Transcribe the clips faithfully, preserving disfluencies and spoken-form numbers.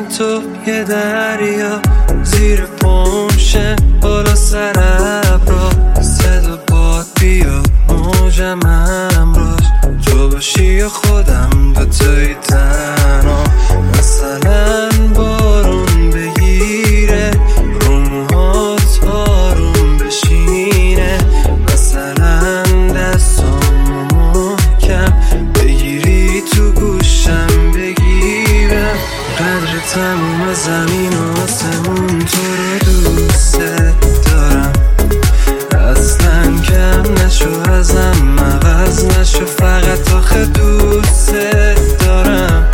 من تو یه دریا، زیر پمشه بالا سر ابرا، صدا باد بیاد موجم همراش، تو باشی یا خودم دوتایی تنها. مثلا بارون بگیره رو موهات آروم بشینه، مثلا دستامو محکم بگیری تو گوشم بگیرم. قدر تموم زمین و آسمون تو رو دوست دارم، اصلا کم نشو ازم عوض نشو، فقط آخه دوست دارم.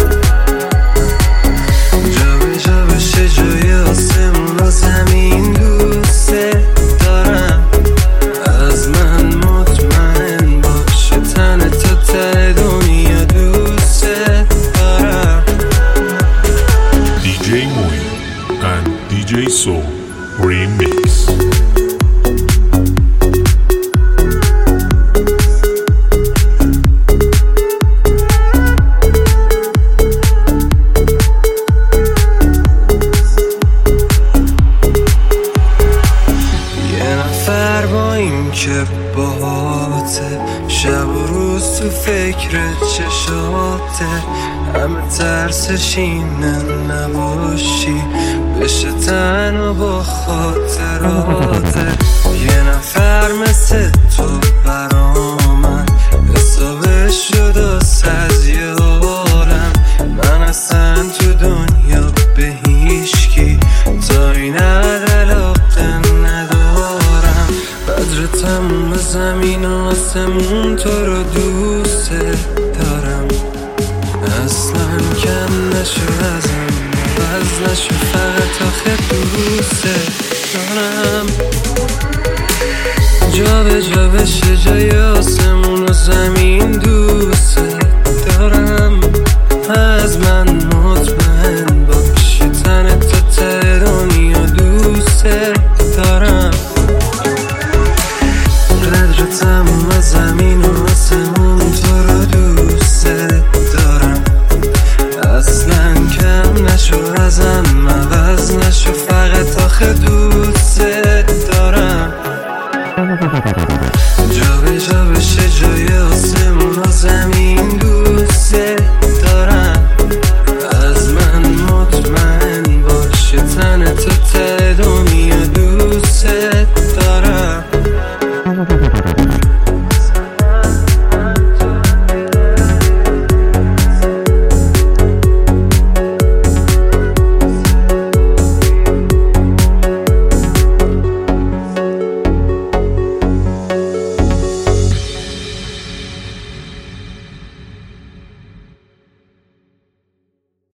جا به جا بشه جای آسمون و زمین دوست دارم، از من مطمئن باشه تن تا ته دنیا دوست دارم. دی جی Moin and دی جی Soul Remix. که باهاته شب و روز تو فکر چشاته، همه ترسش اینه نباشی بشه تنها با خاطراته. یه نفر مثل تو برا من حسابش شد از یه عالم، من اصلا تو دنیا به هیچکی تا این علاقه ندارم. قدر تموم زمین و آسمون تو رو دوست دارم، اصلا کم نشو ازم عوض نشو، فقط آخه دوست دارم. جا به جا بشه جای